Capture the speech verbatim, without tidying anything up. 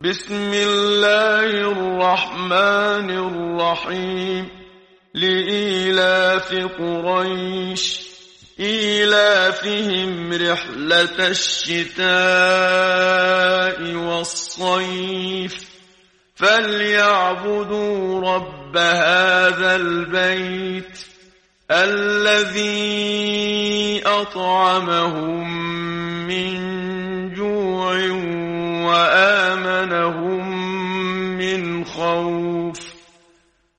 بسم الله الرحمن الرحيم لإيلاف قريش إيلافهم رحلة الشتاء والصيف فليعبدوا رب هذا البيت الذي أطعمهم من جوع وآمنهم من خوف.